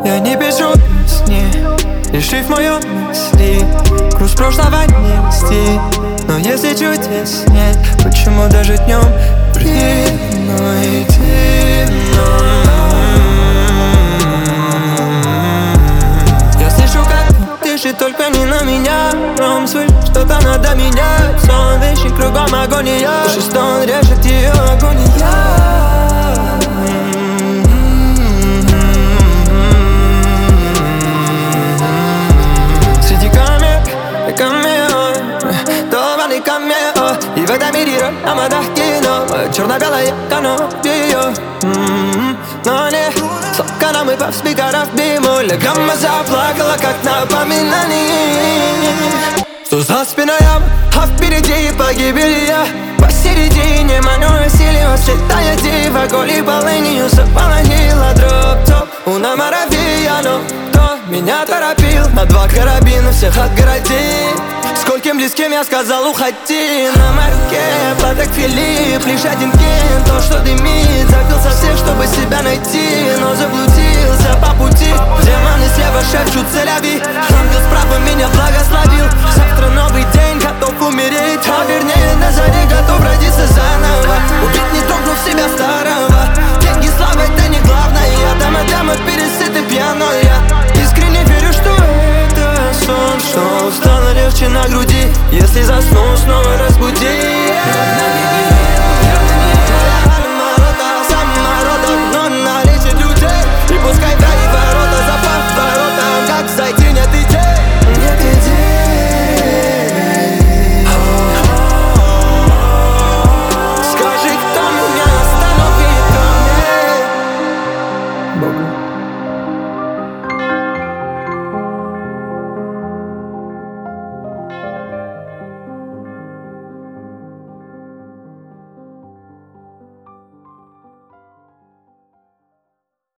Я не пишу песни, лишив моё мысли. Груз прошлого нести, но если чудес нет, почему даже днем придумайте? Я слышу, как дышит, только не на меня. Ром, слышь, что-то надо менять. Сон, вещи, кругом агония. Слушай, стон, режет ее агония. И в этом мире роль Амадах кино, черно-белое канопия. Но не слокана мы пав спикеров бимуля. Гамма заплакала, как напоминание. Что за спиной яма, а впереди погибель я. Посередине маню силио, считая дива. Коли полынью сополонила дроп-топ. Уна маравия, но кто меня торопил? На два карабина всех отгородил. Скольким близким я сказал уходи. На моей руке Патек Филипп, лишь один кент. То, что дымит, запил со всех, чтобы себя